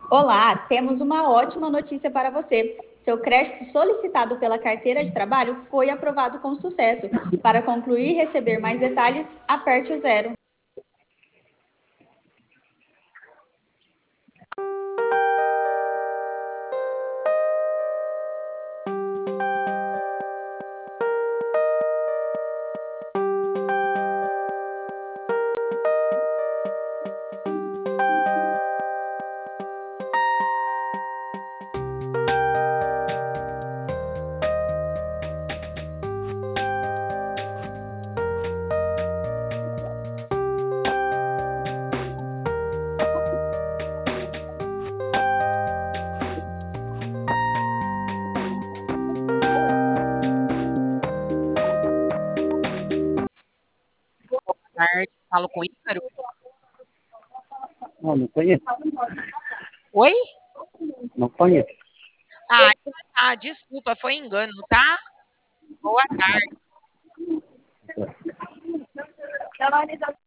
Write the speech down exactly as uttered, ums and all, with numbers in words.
Olá, temos uma ótima notícia para você. Seu crédito solicitado pela carteira de trabalho foi aprovado com sucesso. Para concluir e receber mais detalhes, aperte o zero. Tarde, falo com o Ícaro. Não, não conheço. Oi? Não conheço. Ah, ah, desculpa, foi engano, tá? Boa tarde.